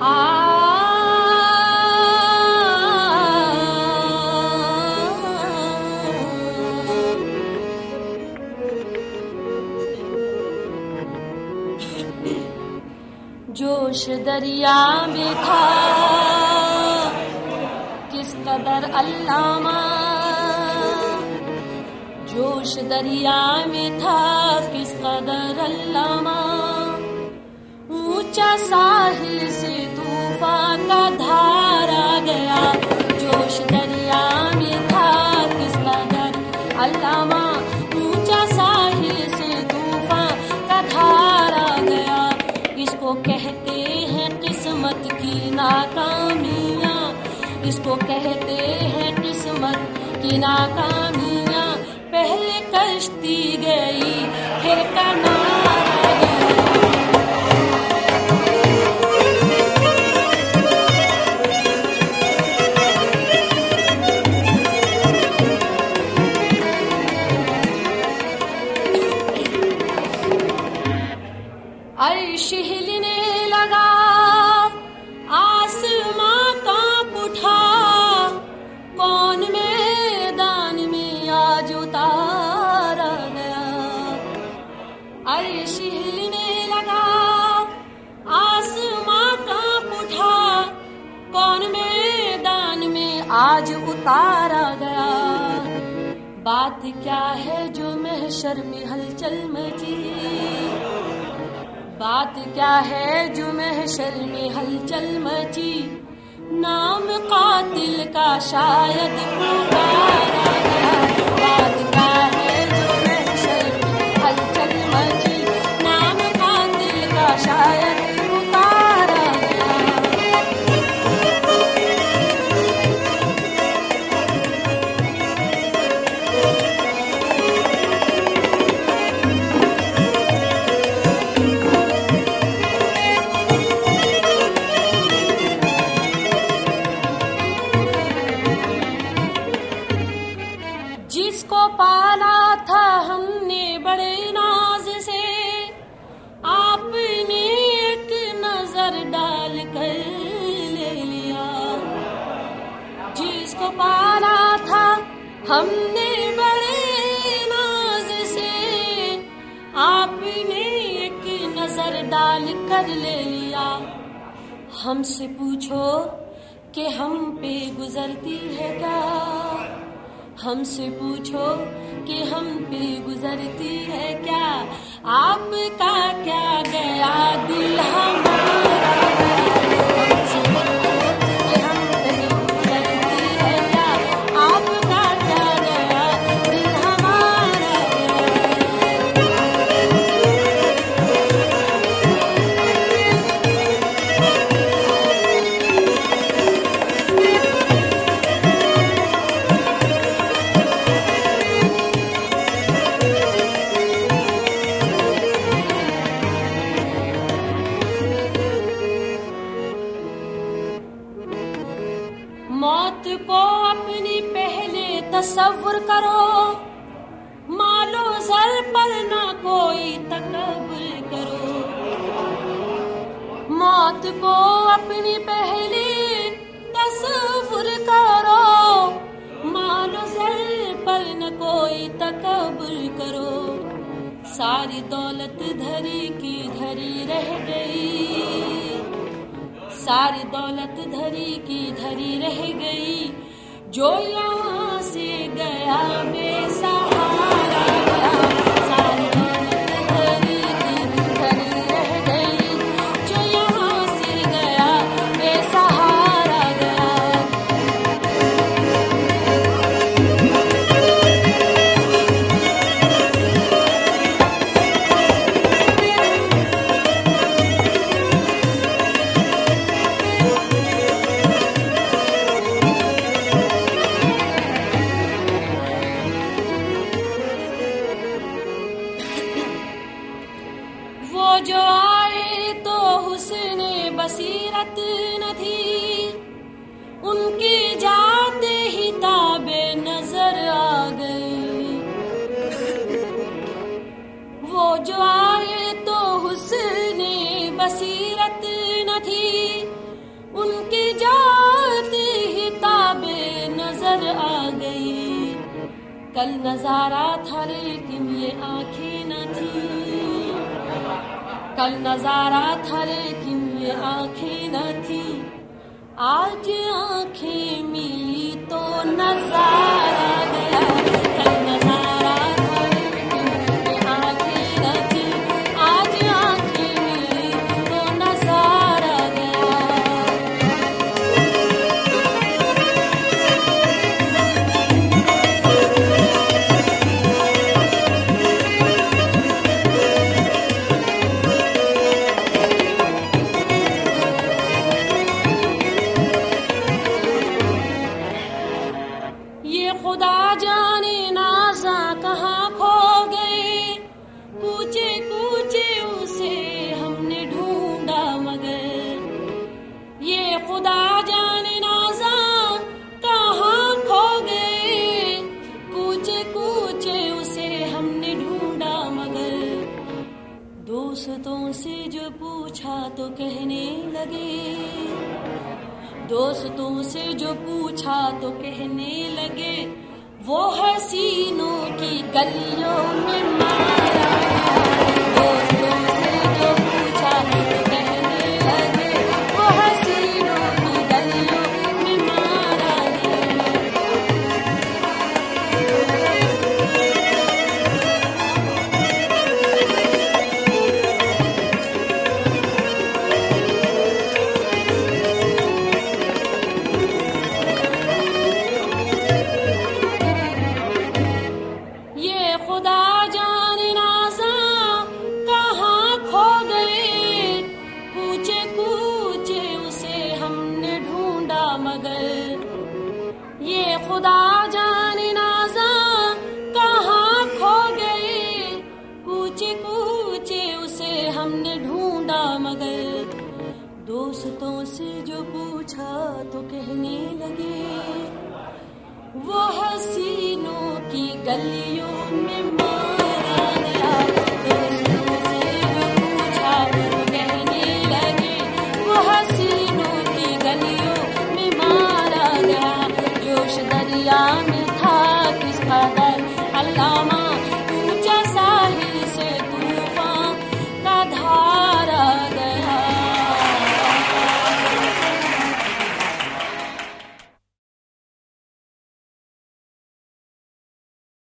जोश दरिया में था किस कदर अल्लामा, जोश दरिया में था किस कदर अल्लामा, ऊंचा साहिल से तूफान का धारा गया। जोश दरिया में था किस कदर अल्लामा, ऊंचा साहिल से तूफान का धारा गया। इसको कहते हैं किस्मत की नाकामियाँ, इसको कहते हैं किस्मत की नाकामियाँ। पहले कश्ती गई फिर किनारा गया। अर्श हिलने लगा, आसमां कांप उठा, कौन मैदान में आज उतारा गया। अर्श हिलने लगा, आसमां कांप उठा, कौन मैदान में आज उतारा गया। बात क्या है जो महशर में हलचल मची, बात क्या है जो महशर में हलचल मची। नाम कातिल का शायद पुकारा गया। बात क्या है जो महशर में हलचल मची, नाम कातिल का शायद पुकारा गया। जिसको पाला था हमने बड़े नाज से, आपने एक नजर डाल कर ले लिया। जिसको पाला था हमने बड़े नाज से, आपने एक नजर डाल कर ले लिया। हमसे पूछो कि हम पे गुजरती है क्या, हमसे पूछो कि हम पे गुजरती है क्या। आपका क्या गया दिल हमारा, हमसे पूछो कि हम पे गुजरती है क्या। आपका क्या गया दिल हमारा। मौत को अपनी पहले तसव्वुर करो, मालो सर पर ना कोई तकब्बुर करो। मौत को अपनी पहले तसव्वुर करो, मालो सर पर न कोई तकब्बुर करो। सारी दौलत धरी की धरी रह गई, सारी दौलत धरी की धरी रह गई। जो यहाँ से गया बेसहारा गया। सारी दौलत धरी की धरी रह गई, जो यहाँ से गया बेसहारा गया। जो आए तो हुस्ने बसीरत न थी, उनकी जाते ही ताबे नजर आ गई। वो जो आए तो हुस्ने बसीरत न थी, उनकी जाती ही ताबे नजर आ गई। कल नजारा था लेकिन ये आंखें न थी, कल नजारा था लेकिन ये आंखें न थी। आज आंखें मिली तो नजारा गया। कल नजारा था लेकिन ये आंखें न थी, आज आंखें मिली तो नजारा गया। ये खुदा जाने नाज़ा कहाँ खो गए, कूचे कूचे उसे हमने ढूंढा मगर। ये खुदा जाने नाज़ा कहाँ खो गए, कूचे कूचे उसे हमने ढूंढा मगर। दोस्तों से जो पूछा तो कहने लगे, दोस्तों से जो पूछा तो कहने लगे, वो हसीनों की गलियों में मारा गया। दोस्तों से जो पूछा तो कहने लगे, वो हसीनों की गलियों में मारा गया। खुदा जाने नाज़ा कहाँ खो गए, कूचे कूचे उसे हमने ढूंढा मगर। ये खुदा जाने नाज़ा कहाँ खो गए, कूचे कूचे उसे हमने ढूंढा मगर। दोस्तों से जो पूछा तो कहने लगे, वो हसीनों की गलियों में